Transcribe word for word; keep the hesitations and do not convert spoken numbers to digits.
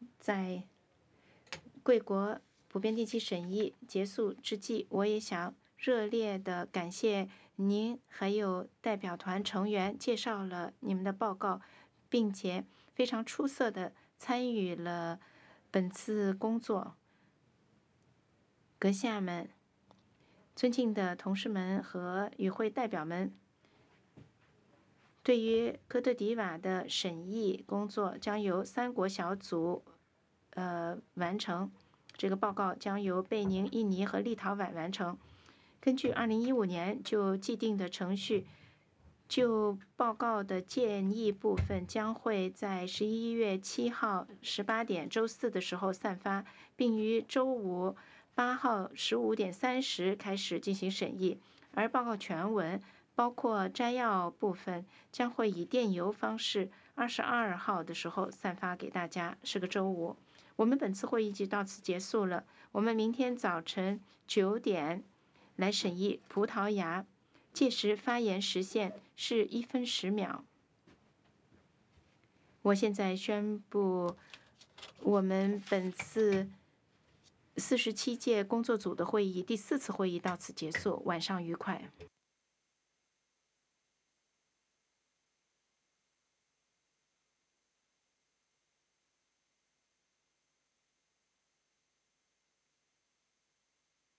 在贵国普遍定期审议结束之际，我也想热烈地感谢您还有代表团成员介绍了你们的报告，并且非常出色地参与了本次工作。阁下们、尊敬的同事们和与会代表们，对于科特迪瓦的审议工作将由三国小组呃完成，这个报告将由贝宁、印尼和立陶宛完成。根据二零一五年就既定的程序，就报告的建议部分将会在十一月七号十八点周四的时候散发，并于周五八号十五点三十开始进行审议。而报告全文，包括摘要部分，将会以电邮方式二十二号的时候散发给大家，是个周五。我们本次会议就到此结束了。我们明天早晨九点来审议葡萄牙，届时发言时限是一分十秒。我现在宣布，我们本次四十七届工作组的会议第四次会议到此结束。晚上愉快。